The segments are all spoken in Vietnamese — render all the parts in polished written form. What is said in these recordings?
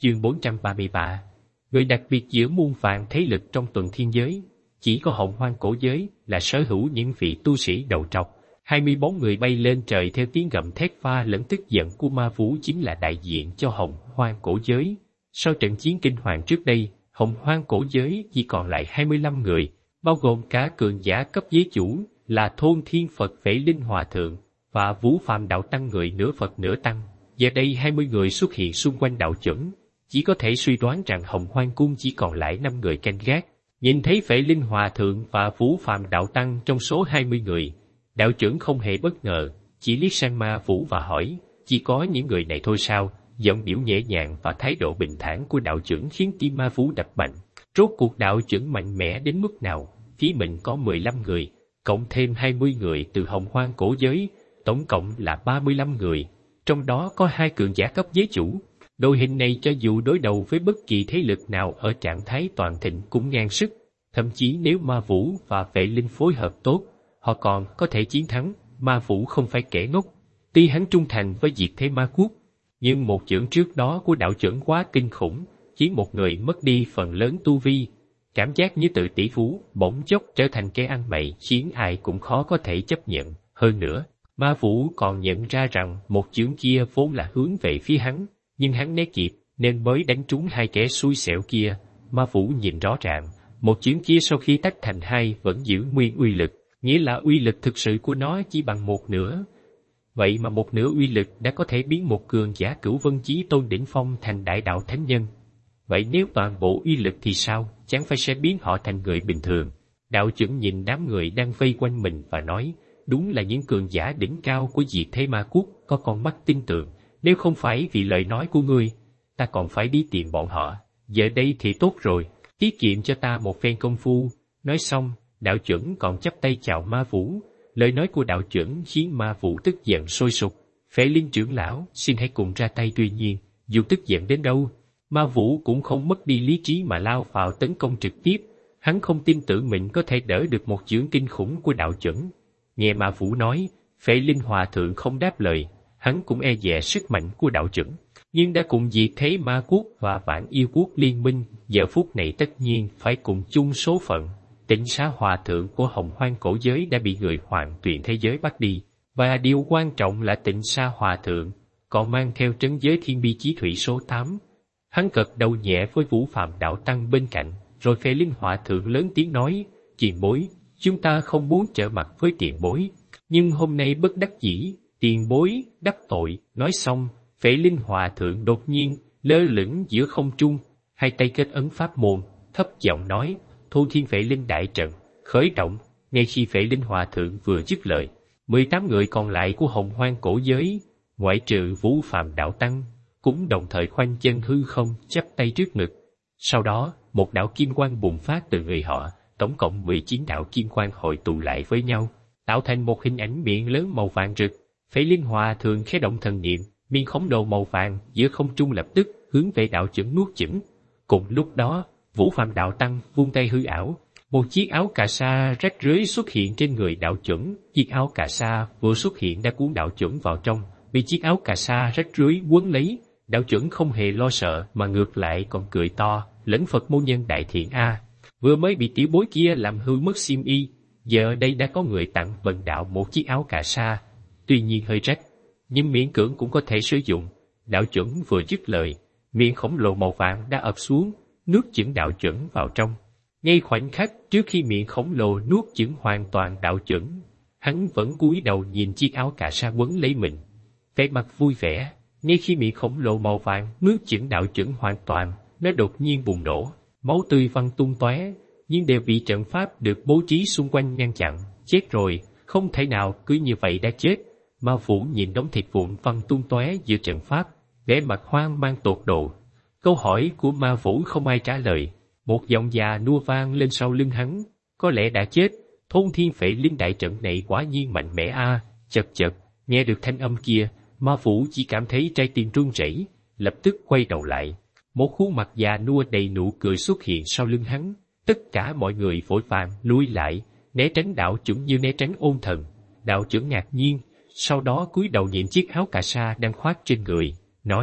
Chương 433. Người đặc biệt giữa muôn vàn thế lực trong tuần thiên giới, chỉ có Hồng Hoang cổ giới là sở hữu những vị tu sĩ đầu trọc. 24 người bay lên trời theo tiếng gầm thét pha lẫn tức giận của ma vũ chính là đại diện cho Hồng Hoang cổ giới. Sau trận chiến kinh hoàng trước đây, Hồng Hoang cổ giới chỉ còn lại 25 người, bao gồm cả cường giả cấp giới chủ là Thôn Thiên Phật Vệ Linh Hòa Thượng và Vũ Phạm Đạo Tăng người nửa Phật nửa Tăng. Giờ đây 20 người xuất hiện xung quanh đạo chuẩn, chỉ có thể suy đoán rằng Hồng Hoang cung chỉ còn lại 5 người canh gác. Nhìn thấy Vệ Linh Hòa Thượng và Vũ Phạm Đạo Tăng trong số 20 người, đạo trưởng không hề bất ngờ, chỉ liếc sang Ma Vũ và hỏi, chỉ có những người này thôi sao? Giọng điệu nhẹ nhàng và thái độ bình thản của đạo trưởng khiến tim Ma Vũ đập mạnh. Rốt cuộc đạo trưởng mạnh mẽ đến mức nào? Phía mình có 15 người, cộng thêm 20 người từ Hồng Hoang cổ giới, tổng cộng là 35 người, trong đó có 2 cường giả cấp giới chủ. Đội hình này cho dù đối đầu với bất kỳ thế lực nào ở trạng thái toàn thịnh cũng ngang sức, thậm chí nếu Ma Vũ và Vệ Linh phối hợp tốt, họ còn có thể chiến thắng. Ma Vũ không phải kẻ ngốc, tuy hắn trung thành với Diệt Thế Ma Quốc, nhưng một chưởng trước đó của đạo trưởng quá kinh khủng, khiến một người mất đi phần lớn tu vi. Cảm giác như tự tỷ phú bỗng chốc trở thành kẻ ăn mày khiến ai cũng khó có thể chấp nhận. Hơn nữa, Ma Vũ còn nhận ra rằng một chưởng kia vốn là hướng về phía hắn, nhưng hắn né kịp nên mới đánh trúng 2 kẻ xui xẻo kia. Ma Vũ nhìn rõ ràng, một chưởng kia sau khi tách thành 2 vẫn giữ nguyên uy lực, nghĩa là uy lực thực sự của nó chỉ bằng 1/2. Vậy mà 1/2 uy lực đã có thể biến một cường giả Cửu Vân Chí Tôn đỉnh phong thành đại đạo thánh nhân. Vậy nếu toàn bộ uy lực thì sao? Chẳng phải sẽ biến họ thành người bình thường? Đạo trưởng nhìn đám người đang vây quanh mình và nói, đúng là những cường giả đỉnh cao của Diệt Thế Ma Quốc, có con mắt tin tưởng. Nếu không phải vì lời nói của ngươi, ta còn phải đi tìm bọn họ. Giờ đây thì tốt rồi, tiết kiệm cho ta một phen công phu. Nói xong, đạo trưởng còn chắp tay chào Ma Vũ. Lời nói của đạo trưởng khiến Ma Vũ tức giận sôi sục. Phệ Linh trưởng lão, xin hãy cùng ra tay. Tuy nhiên, dù tức giận đến đâu, Ma Vũ cũng không mất đi lý trí mà lao vào tấn công trực tiếp. Hắn không tin tưởng mình có thể đỡ được một chưởng kinh khủng của đạo trưởng. Nghe Ma Vũ nói, Phệ Linh Hòa Thượng không đáp lời. Hắn cũng e dè sức mạnh của đạo trưởng, nhưng đã cùng Diệt Thế Ma Quốc và Vạn Yêu Quốc liên minh, giờ phút này tất nhiên phải cùng chung số phận. Tịnh Xá Hòa Thượng của Hồng Hoang cổ giới đã bị người Hoàng Tuyền thế giới bắt đi, và điều quan trọng là Tịnh Xá Hòa Thượng còn mang theo trấn giới thiên bi chí thủy số 8. Hắn gật đầu nhẹ với Vũ Phạm Đạo Tăng bên cạnh, rồi Phệ Linh Hòa Thượng lớn tiếng nói, tiền bối, chúng ta không muốn trở mặt với tiền bối, nhưng hôm nay bất đắc dĩ, tiền bối đắc tội. Nói xong, Phệ Linh Hòa Thượng đột nhiên lơ lửng giữa không trung, 2 tay kết ấn pháp môn, thấp giọng nói, Thôn Thiên Phệ Linh đại trận khởi động. Ngay khi Phệ Linh Hòa Thượng vừa dứt lời, 18 người còn lại của Hồng Hoang cổ giới, ngoại trừ Vũ Phạm Đạo Tăng, cũng đồng thời khoanh chân hư không, chắp tay trước ngực. Sau đó, một đạo kim quang bùng phát từ người họ, tổng cộng 19 đạo kim quang hội tụ lại với nhau, tạo thành một hình ảnh miệng lớn màu vàng rực. Phệ Linh Hòa Thượng khẽ động thần niệm, miệng khổng lồ màu vàng giữa không trung lập tức hướng về đạo trưởng nuốt chửng. Cùng lúc đó, Vũ Phạm Đạo Tăng vung tay hư ảo, một chiếc áo cà sa rách rưới xuất hiện trên người đạo chuẩn. Chiếc áo cà sa vừa xuất hiện đã cuốn đạo chuẩn vào trong, bị chiếc áo cà sa rách rưới quấn lấy. Đạo chuẩn không hề lo sợ mà ngược lại còn cười to, lẫn Phật môn nhân đại thiện a, vừa mới bị tiểu bối kia làm hư mất xiêm y, giờ đây đã có người tặng bần đạo một chiếc áo cà sa, tuy nhiên hơi rách, nhưng miễn cưỡng cũng có thể sử dụng. Đạo chuẩn vừa dứt lời, miệng khổng lồ màu vàng đã ập xuống, nuốt chửng đạo chuẩn vào trong. Ngay khoảnh khắc trước khi miệng khổng lồ nuốt chửng hoàn toàn đạo chuẩn, hắn vẫn cúi đầu nhìn chiếc áo cà sa quấn lấy mình, vẻ mặt vui vẻ. Ngay khi miệng khổng lồ màu vàng nuốt chửng đạo chuẩn hoàn toàn, nó đột nhiên bùng nổ, máu tươi văng tung tóe, nhưng đều bị trận pháp được bố trí xung quanh ngăn chặn. Chết rồi, không thể nào cứ như vậy đã chết. Ma Vũ nhìn đống thịt vụn văng tung tóe giữa trận pháp, vẻ mặt hoang mang tột độ. Câu hỏi của Ma Vũ không ai trả lời. Một giọng già nua vang lên sau lưng hắn, có lẽ đã chết. Thôn Thiên Phệ Linh đại trận này quả nhiên mạnh mẽ a. Chật chật, nghe được thanh âm kia, Ma Vũ chỉ cảm thấy trái tim run rẩy, lập tức quay đầu lại. Một khuôn mặt già nua đầy nụ cười xuất hiện sau lưng hắn. Tất cả mọi người vội vàng lui lại, né tránh đạo chuẩn như né tránh ôn thần. Đạo trưởng ngạc nhiên, sau đó cúi đầu nhìn chiếc áo cà sa đang khoác trên người, nói,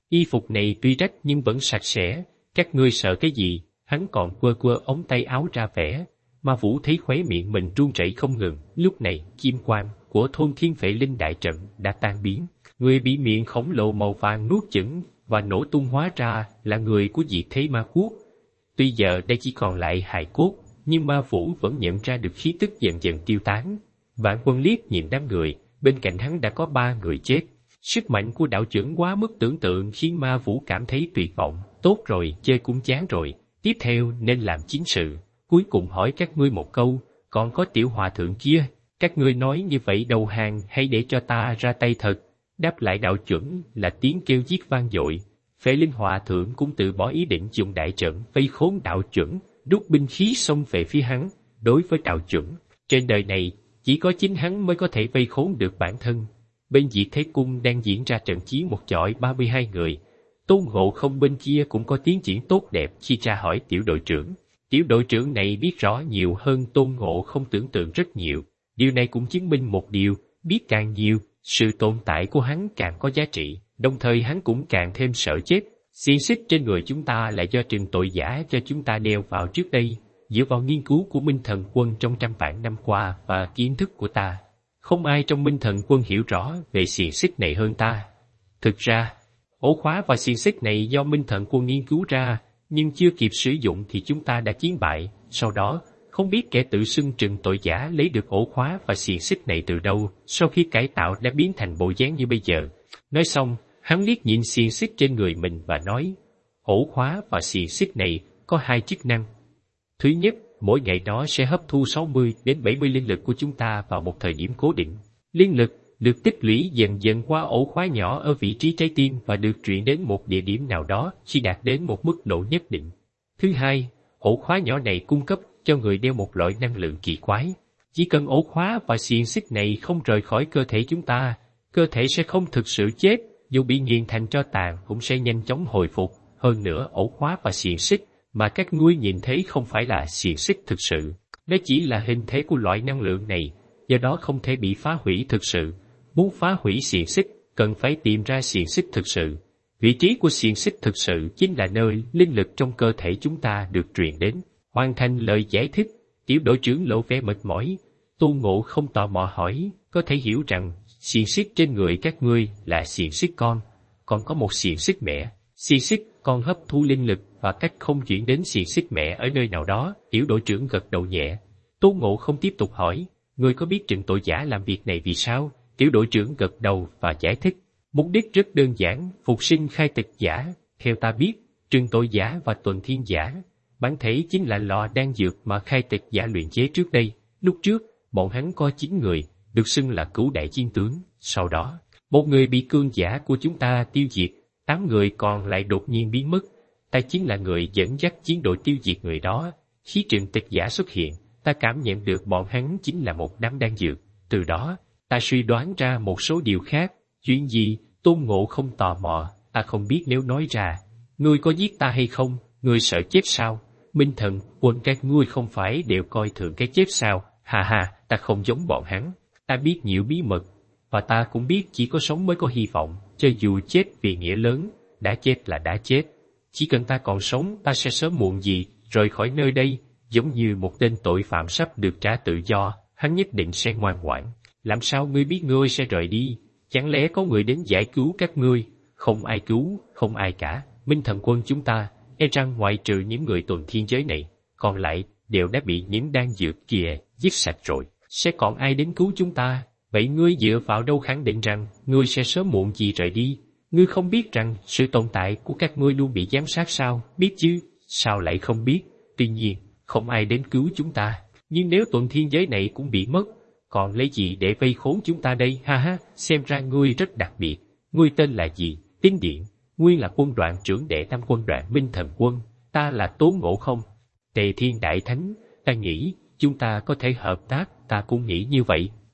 Y phục này tuy rách nhưng vẫn sạch sẽ, các ngươi sợ cái gì? Hắn còn quơ quơ ống tay áo ra vẻ. Ma Vũ thấy khóe miệng mình run rẩy không ngừng. Lúc này, kim quang của thôn Thiên Phệ Linh đại trận đã tan biến. Người bị miệng khổng lồ màu vàng nuốt chửng và nổ tung hóa ra là người của Diệt Thế Ma Quốc. Tuy giờ đây chỉ còn lại hài cốt, nhưng Ma Vũ vẫn nhận ra được khí tức dần dần tiêu tán. Vạn Quân liếc nhìn đám người, bên cạnh hắn đã có 3 người chết. Sức mạnh của đạo trưởng quá mức tưởng tượng khiến Ma Vũ cảm thấy tuyệt vọng. Tốt rồi, chơi cũng chán rồi, tiếp theo nên làm chính sự. Cuối cùng hỏi các ngươi một câu, còn có tiểu hòa thượng kia, các ngươi nói như vậy đầu hàng hay để cho ta ra tay thật? Đáp lại đạo chuẩn là tiếng kêu giết vang dội. Phệ Linh hòa thượng cũng từ bỏ ý định dùng đại trận vây khốn đạo chuẩn, rút binh khí xông về phía hắn. Đối với đạo chuẩn, trên đời này chỉ có chính hắn mới có thể vây khốn được bản thân. Bên Diệt Thế Cung đang diễn ra trận chiến một chọi 32 người. Tôn Ngộ Không bên kia cũng có tiến triển tốt đẹp khi tra hỏi tiểu đội trưởng. Tiểu đội trưởng này biết rõ nhiều hơn Tôn Ngộ Không tưởng tượng rất nhiều. Điều này cũng chứng minh một điều, biết càng nhiều, sự tồn tại của hắn càng có giá trị, đồng thời hắn cũng càng thêm sợ chết. Xiềng xích trên người chúng ta là do Trừng Tội Giả cho chúng ta đeo vào trước đây, dựa vào nghiên cứu của Minh Thần Quân trong 100 vạn năm qua và kiến thức của ta. Không ai trong Minh Thần Quân hiểu rõ về xiềng xích này hơn ta. Thực ra, ổ khóa và xiềng xích này do Minh Thần Quân nghiên cứu ra, nhưng chưa kịp sử dụng thì chúng ta đã chiến bại. Sau đó, không biết kẻ tự xưng Trừng Tội Giả lấy được ổ khóa và xiềng xích này từ đâu, sau khi cải tạo đã biến thành bộ dáng như bây giờ. Nói xong, hắn liếc nhìn xiềng xích trên người mình và nói, ổ khóa và xiềng xích này có 2 chức năng. Thứ nhất, mỗi ngày nó sẽ hấp thu 60 đến 70 linh lực của chúng ta vào một thời điểm cố định. Linh lực được tích lũy dần dần qua ổ khóa nhỏ ở vị trí trái tim và được truyền đến một địa điểm nào đó khi đạt đến một mức độ nhất định. Thứ hai, ổ khóa nhỏ này cung cấp cho người đeo một loại năng lượng kỳ quái. Chỉ cần ổ khóa và xiềng xích này không rời khỏi cơ thể chúng ta, cơ thể sẽ không thực sự chết, dù bị nghiền thành tro tàn cũng sẽ nhanh chóng hồi phục. Hơn nữa, ổ khóa và xiềng xích mà các ngươi nhìn thấy không phải là xiềng xích thực sự, nó chỉ là hình thế của loại năng lượng này, do đó không thể bị phá hủy thực sự. Muốn phá hủy xiềng xích, cần phải tìm ra xiềng xích thực sự. Vị trí của xiềng xích thực sự chính là nơi linh lực trong cơ thể chúng ta được truyền đến. Hoàn thành lời giải thích, tiểu đội trưởng lộ vẻ mệt mỏi. Tôn Ngộ Không tò mò hỏi, có thể hiểu rằng xiềng xích trên người các ngươi là xiềng xích con, còn có một xiềng xích mẹ. Xiềng xích con hấp thu linh lực và cách không chuyển đến xiềng xích mẹ ở nơi nào đó. Tiểu đội trưởng gật đầu nhẹ. Tôn Ngộ Không tiếp tục hỏi, ngươi có biết Trừng Tội Giả làm việc này vì sao? Tiểu đội trưởng gật đầu và giải thích, mục đích rất đơn giản, phục sinh khai tịch giả. Theo ta biết, Trừng Tội Giả và Tuần Thiên Giả bản thể chính là lò đan dược mà khai tịch giả luyện chế trước đây. Lúc trước, bọn hắn có 9 người, được xưng là cửu đại chiến tướng. Sau đó, một người bị cương giả của chúng ta tiêu diệt, 8 người còn lại đột nhiên biến mất. Ta chính là người dẫn dắt chiến đội tiêu diệt người đó. Khi Trừng Tịch Giả xuất hiện, ta cảm nhận được bọn hắn chính là một đám đan dược. Từ đó, ta suy đoán ra một số điều khác. Chuyện gì? Tôn Ngộ Không tò mò. Ta không biết nếu nói ra. Ngươi có giết ta hay không? Ngươi sợ chết sao? Minh Thần Quân các ngươi không phải đều coi thường cái chết sao? Hà hà, ta không giống bọn hắn. Ta biết nhiều bí mật, và ta cũng biết chỉ có sống mới có hy vọng. Cho dù chết vì nghĩa lớn, đã chết là đã chết. Chỉ cần ta còn sống, ta sẽ sớm muộn gì rời khỏi nơi đây. Giống như một tên tội phạm sắp được trả tự do, hắn nhất định sẽ ngoan ngoãn. Làm sao ngươi biết ngươi sẽ rời đi? Chẳng lẽ có người đến giải cứu các ngươi? Không ai cứu, không ai cả. Minh Thần Quân chúng ta, e rằng ngoại trừ những người tuần thiên giới này, còn lại đều đã bị những đan dược kia giết sạch rồi. Sẽ còn ai đến cứu chúng ta? Vậy ngươi dựa vào đâu khẳng định rằng ngươi sẽ sớm muộn gì rời đi? Ngươi không biết rằng sự tồn tại của các ngươi luôn bị giám sát sao? Biết chứ? Sao lại không biết? Tuy nhiên, không ai đến cứu chúng ta. Nhưng nếu tuần thiên giới này cũng bị mất, còn lấy gì để vây khốn chúng ta đây? Ha ha, xem ra ngươi rất đặc biệt. Ngươi tên là gì? Tín Điện. Nguyên là quân đoàn trưởng đệ tam quân đoàn Minh Thần Quân. Ta là Tôn Ngộ Không. Tề Thiên Đại Thánh, ta nghĩ chúng ta có thể hợp tác. Ta cũng nghĩ như vậy.